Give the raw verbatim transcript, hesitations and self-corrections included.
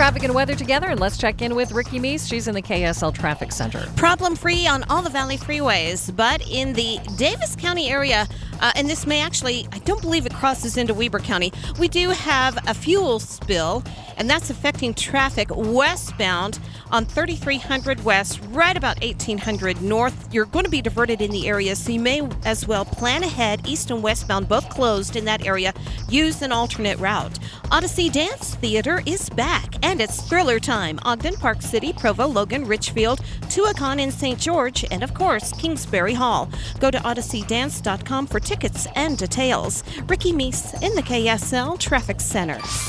traffic and weather together, and let's check in with Ricky Meese. She's in the K S L Traffic Center. Problem-free on all the Valley freeways, but in the Davis County area, uh, and this may actually, I don't believe it crosses into Weber County, we do have a fuel spill, and that's affecting traffic westbound on thirty-three hundred west, right about eighteen hundred north. You're going to be diverted in the area, so you may as well plan ahead. East and westbound both closed in that area. Use an alternate route. Odyssey Dance Theater is back, and it's thriller time. Ogden, Park City, Provo, Logan, Richfield, Tuacahn in Saint George, and of course, Kingsbury Hall. Go to odyssey dance dot com for tickets and details. Ricky Meese in the K S L Traffic Center.